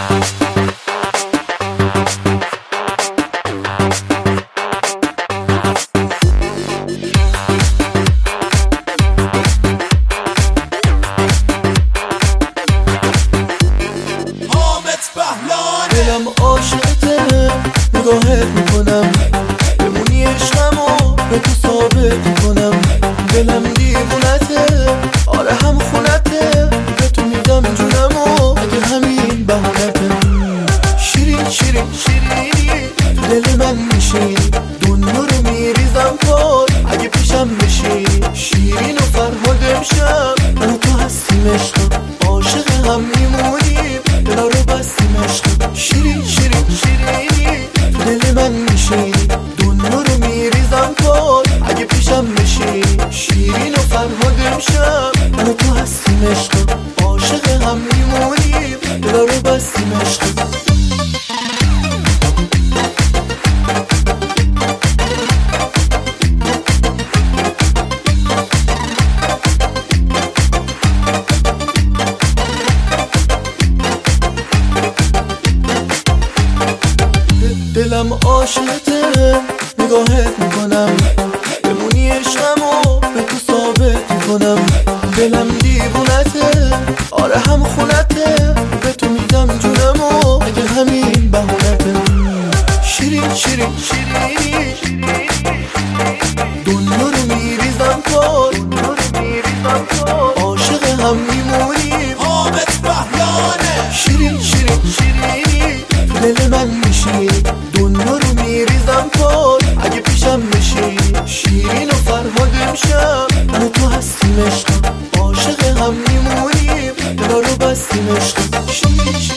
دلم عاشقته، نگاهت میکنم بمونی عشقمو به تو ثابت میکنم. دلم دیوونته، آره هم خونته، به تو میدم جونمو اگه همین بهونته. شیرین شیرین شیرینی تو دل من میشینی، دنیا رو میریزم پار اگه پیشم بشینی. شیرین و فرهاد امشب من و تو هستیم عشقم، عاشق هم میمونیم دلا رو بستیم عشقم. شیرین شیرین شیرینی تو دل من میشینی، دنیا رو میریزم پار اگه پیشم بشینی. شیرین و فرهاد امشب من و تو هستیم عشقم، عاشق هم میمونیم دلا رو بستیم عشقم. دلم عاشقته، نگاهت میکنم بمونی عشقمو به تو ثابت میکنم. دلم دیوونته، آره هم خونته، به تو میدم جونمو اگه همین بهونته. شیرین شیرین شیرینی دنیا رو میریزم پار، عاشق هم میمونیم حامد بهیانه. شیرین شیرین شیرینی تو دل من میشینی، دنیا رو میریزم پار اگه پیشم بشینی. شیرین و فرهاد امشب من و تو هستیم عشقم، عاشق هم میمونیم دلا رو بستیم عشقم.